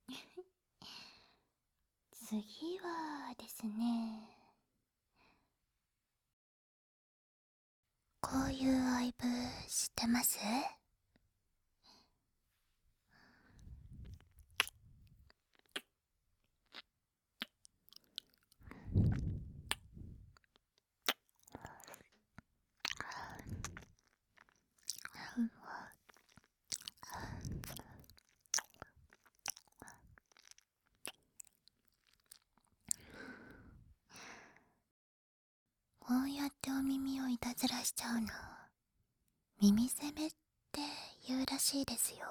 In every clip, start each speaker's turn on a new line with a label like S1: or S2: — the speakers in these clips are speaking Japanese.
S1: 次はですね、こういうアイブ知ってます？こうやってお耳をいたずらしちゃうの、耳攻めって言うらしいですよ。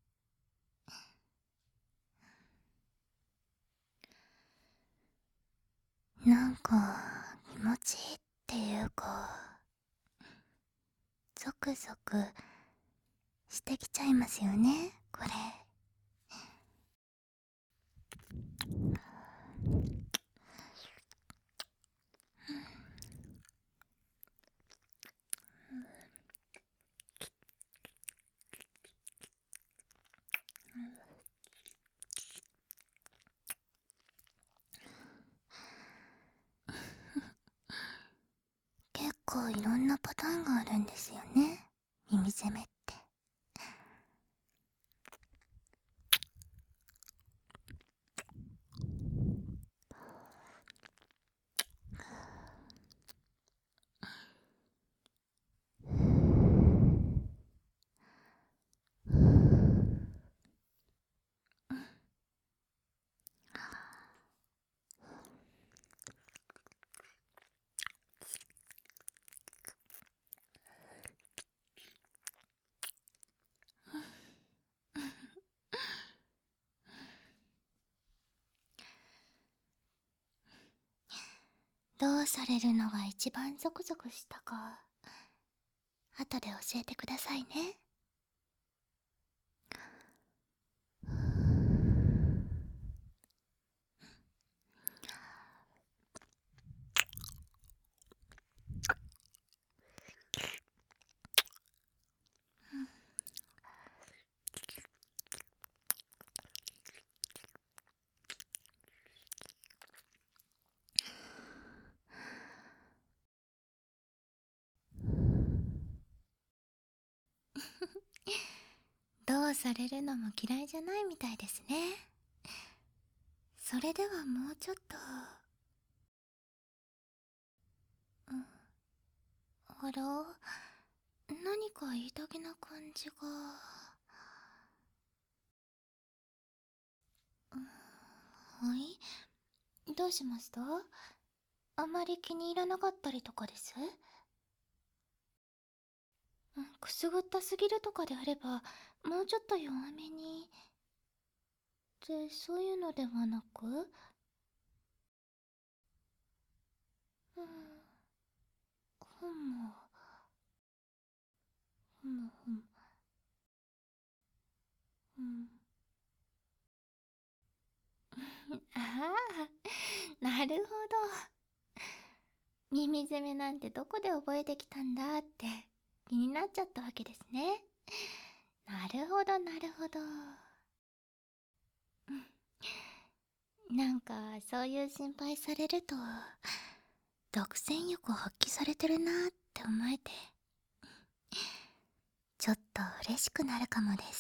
S1: なんか気持ちいいっていうか、ゾクゾクしてきちゃいますよね、これ。結構いろんなパターンがあるんですよね、耳攻めって。どうされるのが一番ゾクゾクしたか、後で教えてくださいね。どうされるのも嫌いじゃないみたいですね。それではもうちょっと、あら、何か言いたげな感じが。はい、どうしました？あまり気に入らなかったりとかです？くすぐったすぎるとかであれば、もうちょっと弱めに。で、そういうのではなく、うん、ふむ、ふむふむ、うん。ああ、なるほど。耳攻めなんてどこで覚えてきたんだって気になっちゃったわけですね。なるほど、なるほど。なんかそういう心配されると、独占欲を発揮されてるなって思えて、ちょっと嬉しくなるかもです。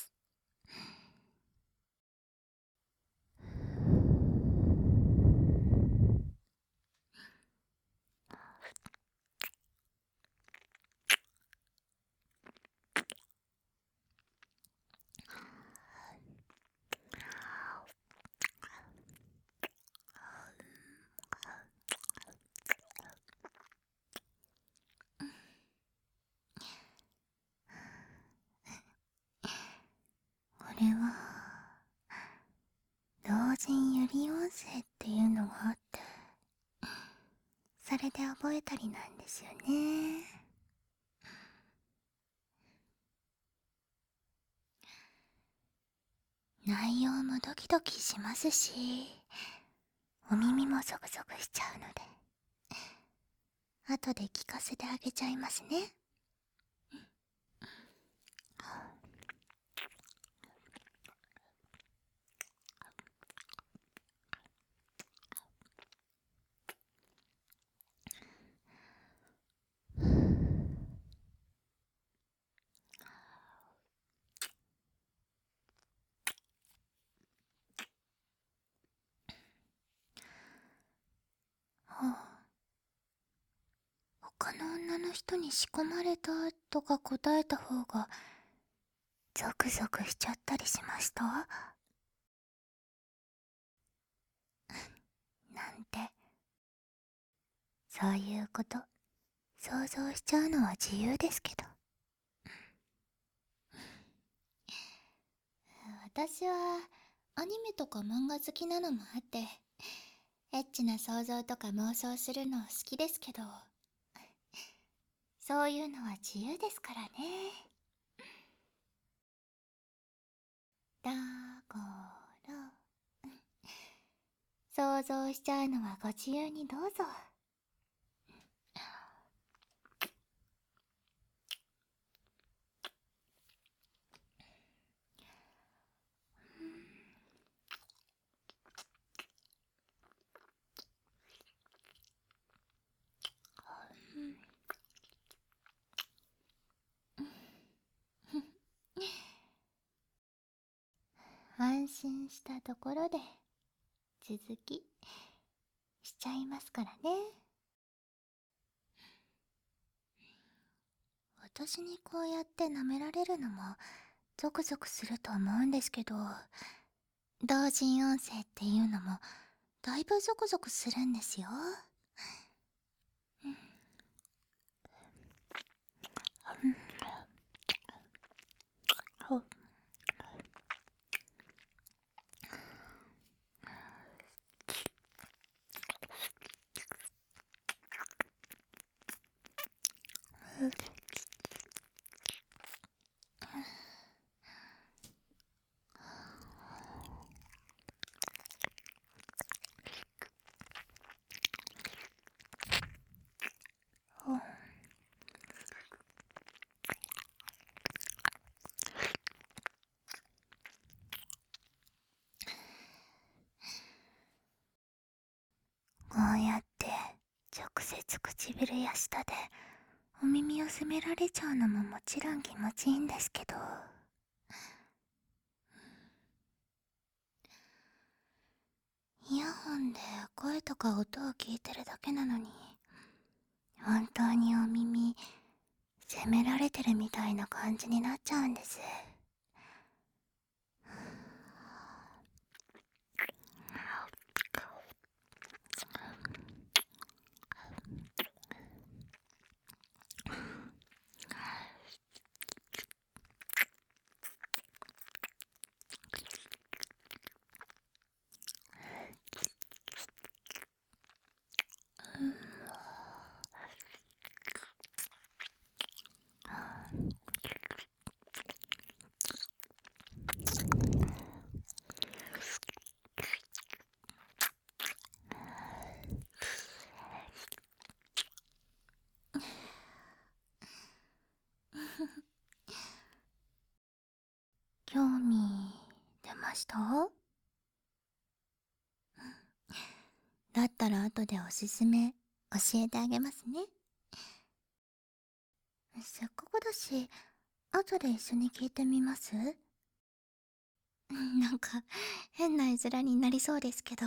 S1: これは老人ゆり音声っていうのがあって、それで覚えたりなんですよね。内容もドキドキしますし、お耳もゾクゾクしちゃうので、後で聞かせてあげちゃいますね。 他の女の人に仕込まれたとか答えた方がゾクゾクしちゃったりしました？なんて、そういうこと想像しちゃうのは自由ですけど。私はアニメとか漫画好きなのもあって、エッチな想像とか妄想するの好きですけど、そういうのは自由ですからね。だから想像しちゃうのはご自由にどうぞ。安心したところで続きしちゃいますからね。私にこうやって舐められるのもゾクゾクすると思うんですけど、同人音声っていうのもだいぶゾクゾクするんですよ。こうやって直接唇や舌でお耳を責められちゃうのももちろん気持ちいいんですけど、イヤホンで声とか音を聞いてるだけなのに、本当にお耳責められてるみたいな感じになっちゃうんです。興味出ました？だったら後でおすすめ教えてあげますね。せっかくだし、後で一緒に聞いてみます？なんか変な絵面になりそうですけど。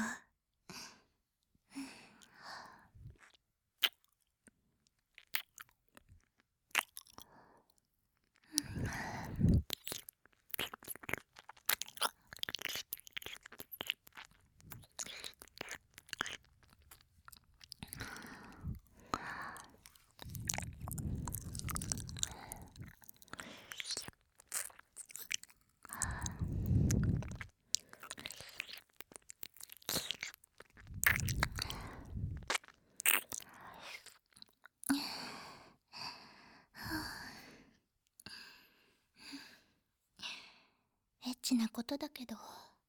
S1: エッチなことだけど、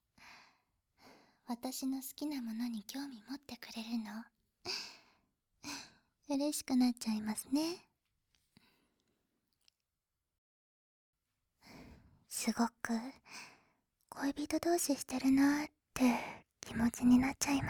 S1: 私の好きなものに興味持ってくれるの嬉しくなっちゃいますね。すごく恋人同士してるなーって気持ちになっちゃいます。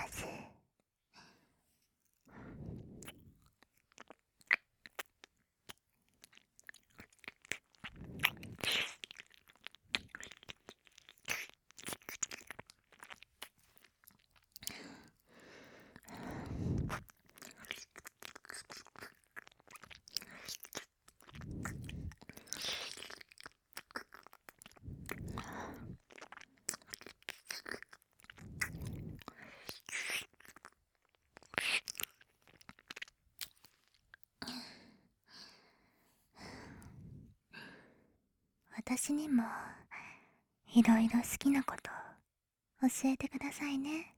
S1: 私にもいろいろ好きなこと教えてくださいね。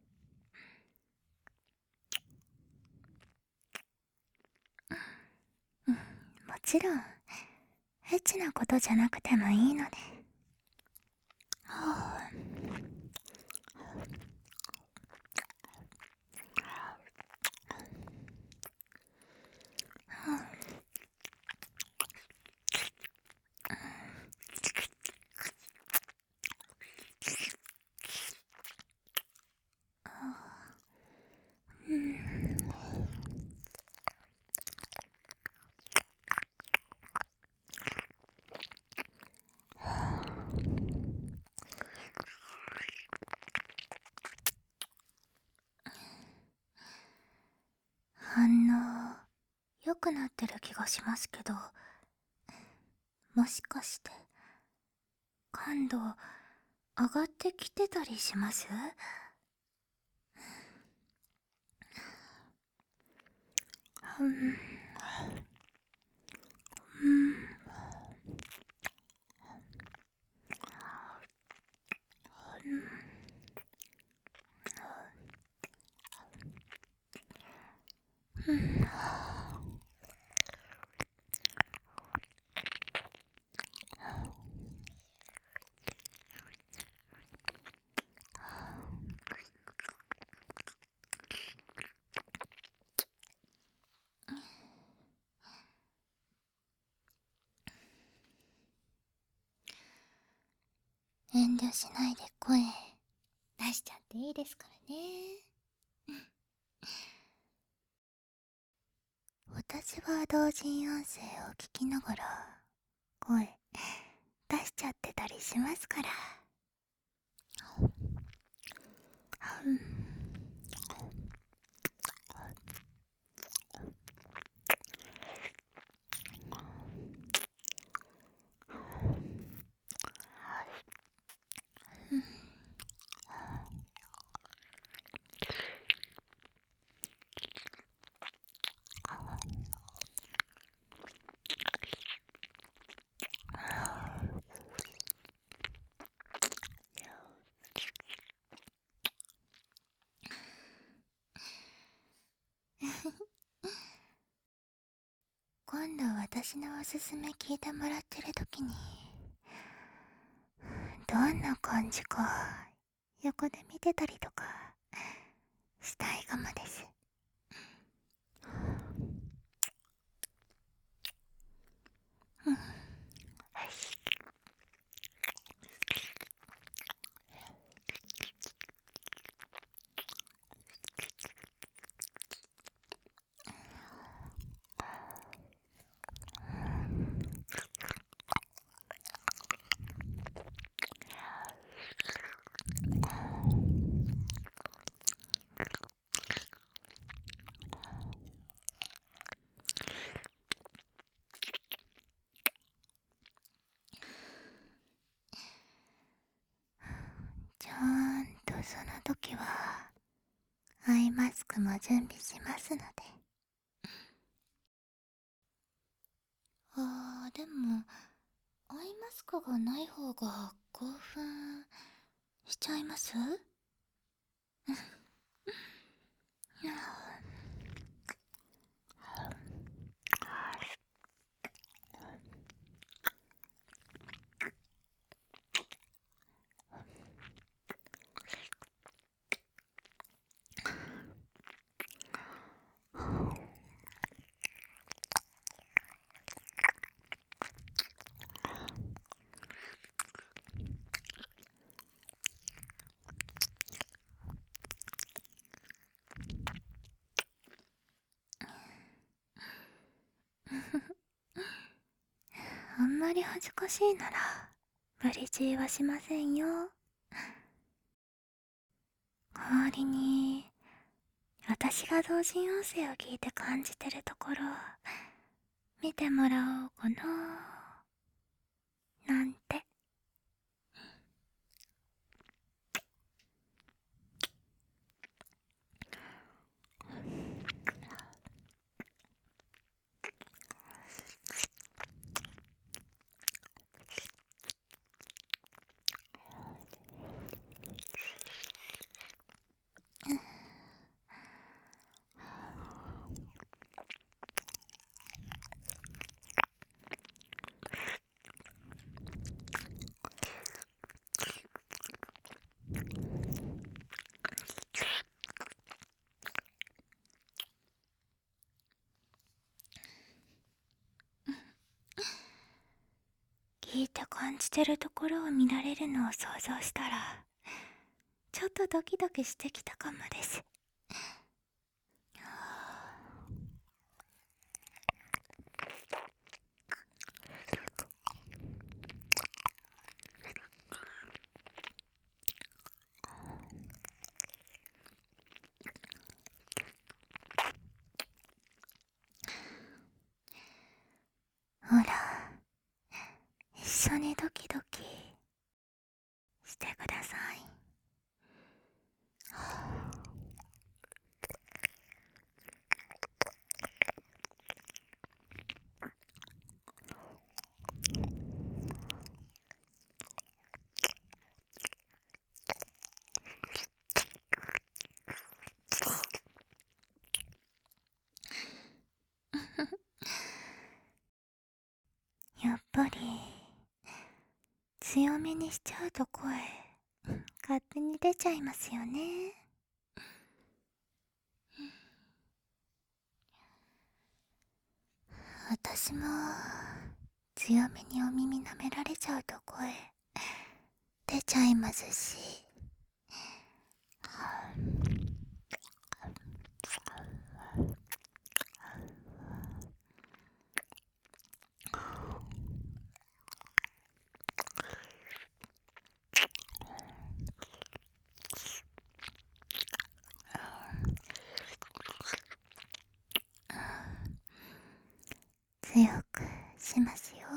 S1: もちろんエッチなことじゃなくてもいいので。反応良くなってる気がしますけど、もしかして感度上がってきてたりします？うん、遠慮しないで声出しちゃっていいですからね。私は同人音声を聞きながら声出しちゃってたりしますから。うん、今度私のおすすめ聞いてもらってる時にどんな感じか横で見てたりとかしたいかもです。ちゃんとその時はアイマスクも準備しますので。でもアイマスクがない方が興奮しちゃいます？あんまり恥ずかしいなら無理強いはしませんよ。代わりに私が同人音声を聞いて感じてるところ見てもらおうかななんて。 じてるところを見られるのを想像したら、ちょっとドキドキしてきたかもです。ほら、一緒にドキドキしてください。やっぱり強めにしちゃうと声勝手に出ちゃいますよね。私も強めにお耳舐められちゃうと声出ちゃいますし、強くしますよ。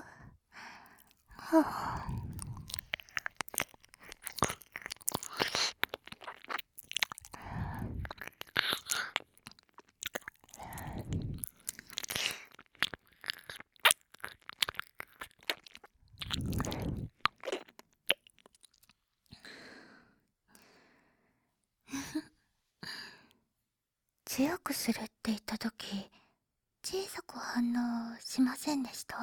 S1: 強くするって言った時、小さく反応しませんでした？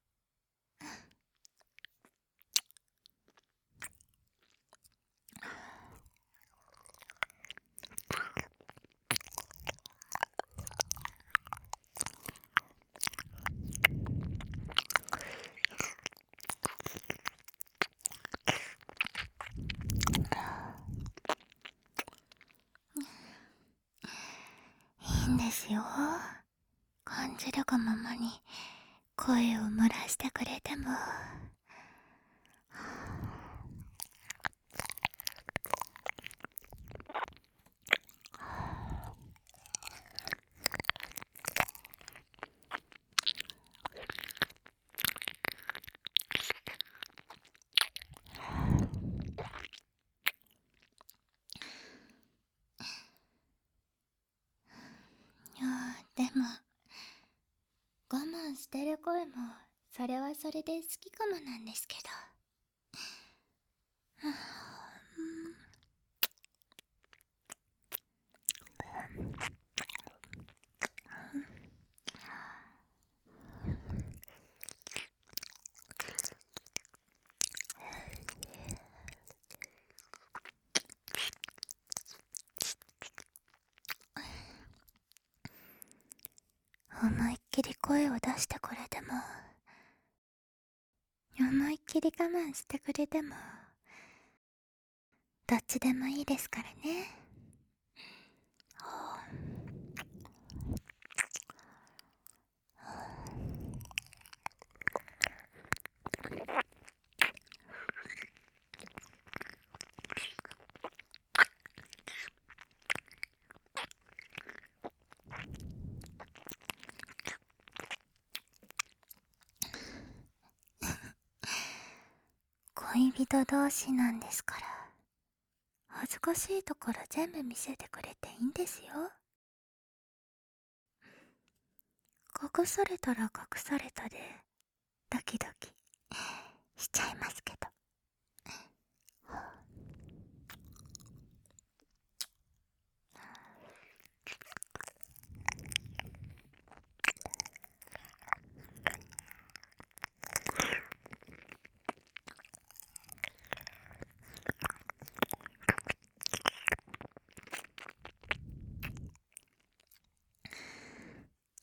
S1: いいんですよ。感じるがままに声を漏らしてくれても。いやでも我慢してる声もそれはそれで好きかもなんですけど。思いっきり声を出してくれても、思いっきり我慢してくれても、どっちでもいいですからね。恋人同士なんですから、恥ずかしいところ全部見せてくれていいんですよ。隠されたら隠されたでドキドキしちゃいますけど。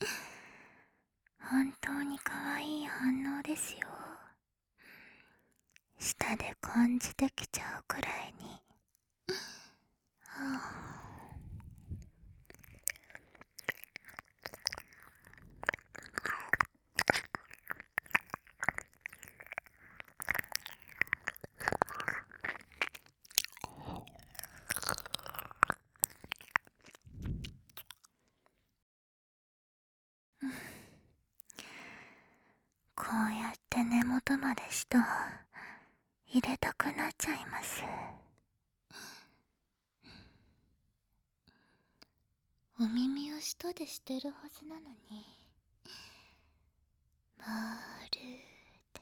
S1: 本当に可愛い反応ですよ。 舌で感じてきちゃうくらいに。はあ、こうやって根元まで舌を入れたくなっちゃいます。お耳を舌でしてるはずなのに、まるで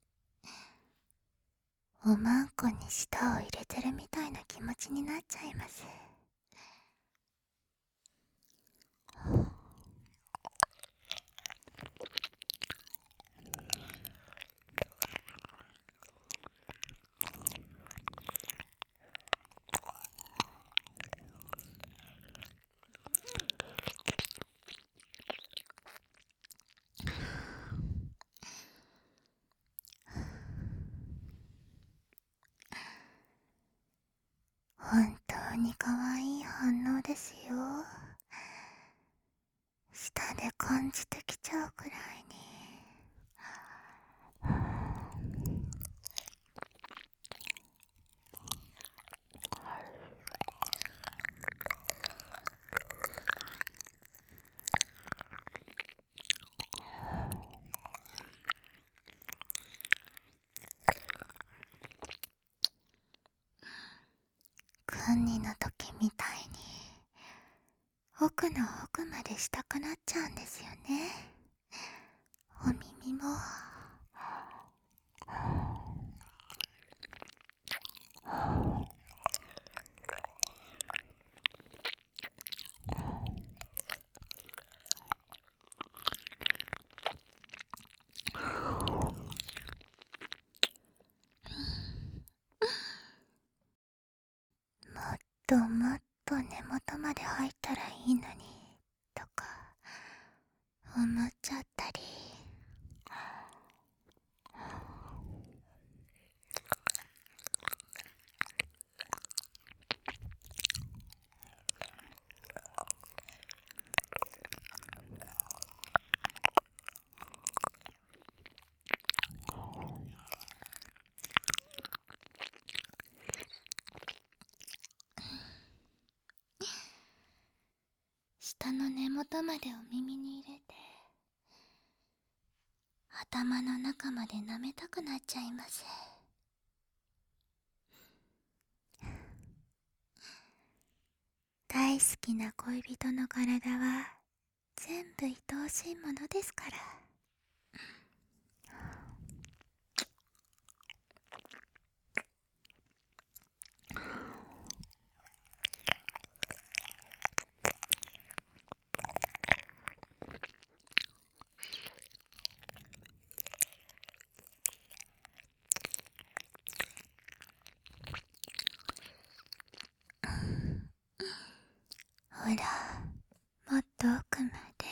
S1: おまんこに舌を入れてるみたいな気持ちになっちゃいます。本当に可愛い反応ですよ。舌で感じてきちゃうくらいに。訓にの時みたいに奥の奥までしたくなっちゃうんですよね。お耳も。もっともっと根元まで入ったらいいのにとか思っちゃったり。舌の根元までお耳に入れて頭の中まで舐めたくなっちゃいます。大好きな恋人の体は全部愛おしいものですから。ほら、もっと奥まで。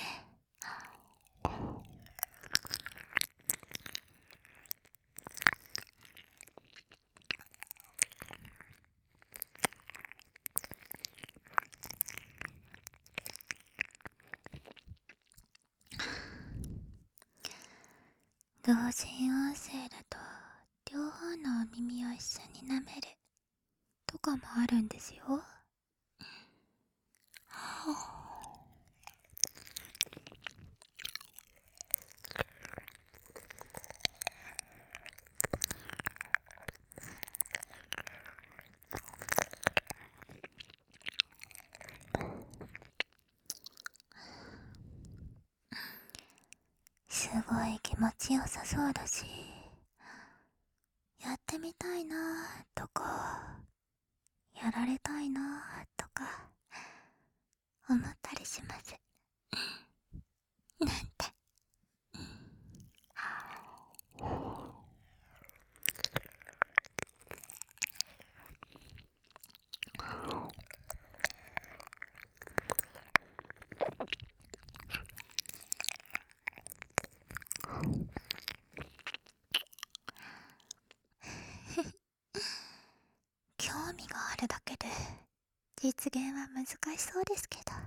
S1: 同人音声だと両方のお耳を一緒に舐めるとかもあるんですよ。すごい気持ちよさそうだし、やってみたいなとかやられたいなとか思ったりします。なんて。 実現は難しそうですけど。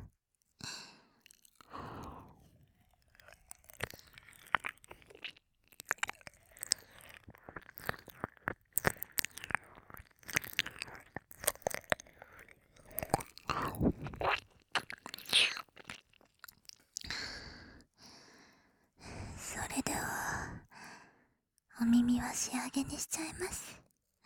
S1: それではお耳は仕上げにしちゃいます。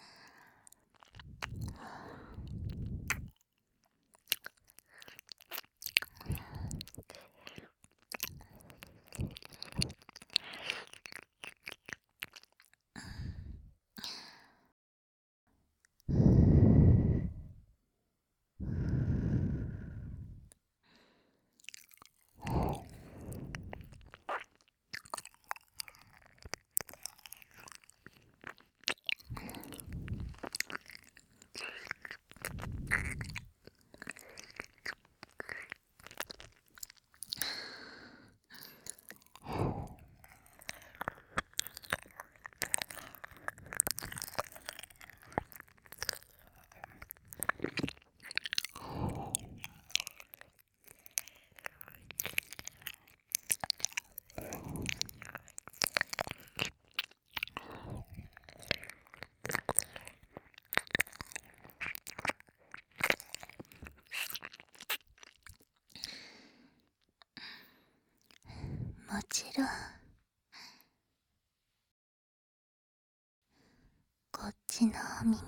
S1: もちろんこっちのお耳も。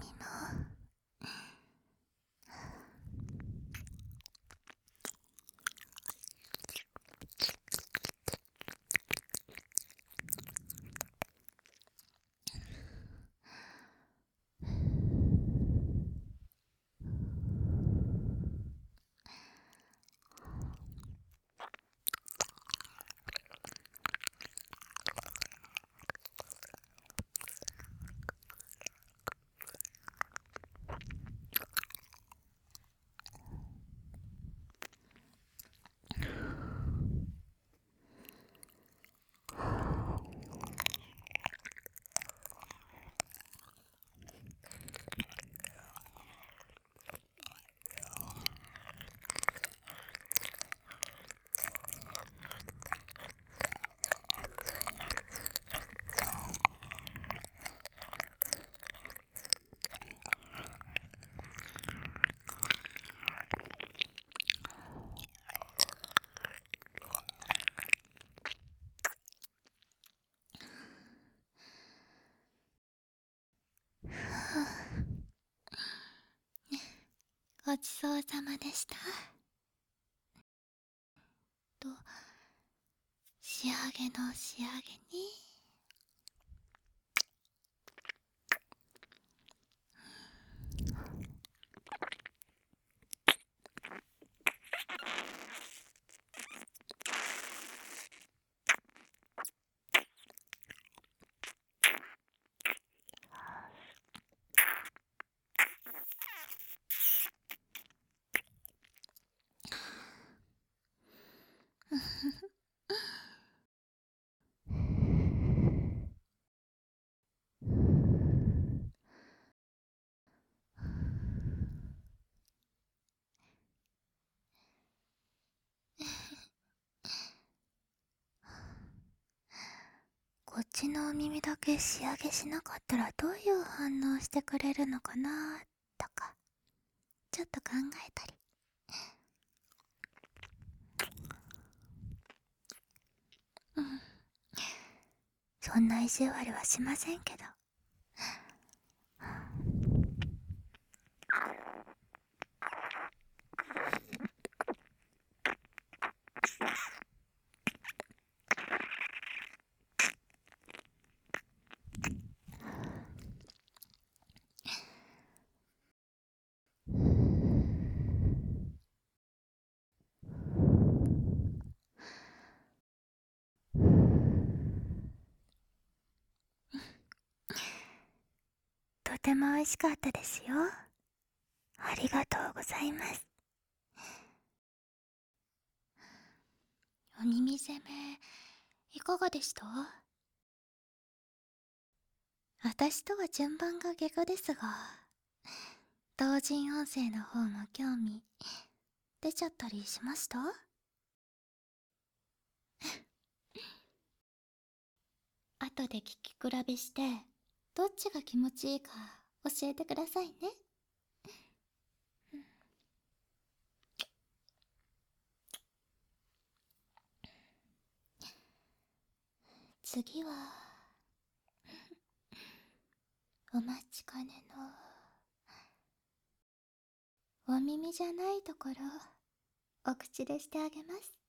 S1: ごちそうさまでした。と、仕上げの仕上げに。こっちのお耳だけ仕上げしなかったらどういう反応してくれるのかなとか、ちょっと考えたり。うん、そんな意地悪はしませんけど。とても美味しかったですよ。ありがとうございます。お耳攻め、いかがでした？私とは順番が逆ですが、 同人音声の方も興味出ちゃったりしました？後で聞き比べしてどっちが気持ちいいか教えてくださいね。次はお待ちかねのお耳じゃないところお口でしてあげます。